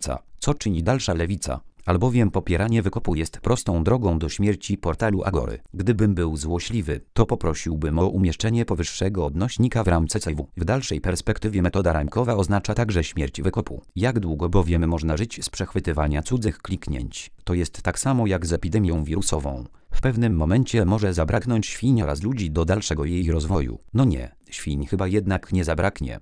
lewica. Co czyni dalsza lewica? Albowiem popieranie wykopu jest prostą drogą do śmierci portalu Agory. Gdybym był złośliwy, to poprosiłbym o umieszczenie powyższego odnośnika w ramce CW. W dalszej perspektywie metoda ramkowa oznacza także śmierć wykopu. Jak długo bowiem można żyć z przechwytywania cudzych kliknięć? To jest tak samo jak z epidemią wirusową. W pewnym momencie może zabraknąć świń oraz ludzi do dalszego jej rozwoju. No nie, świń chyba jednak nie zabraknie.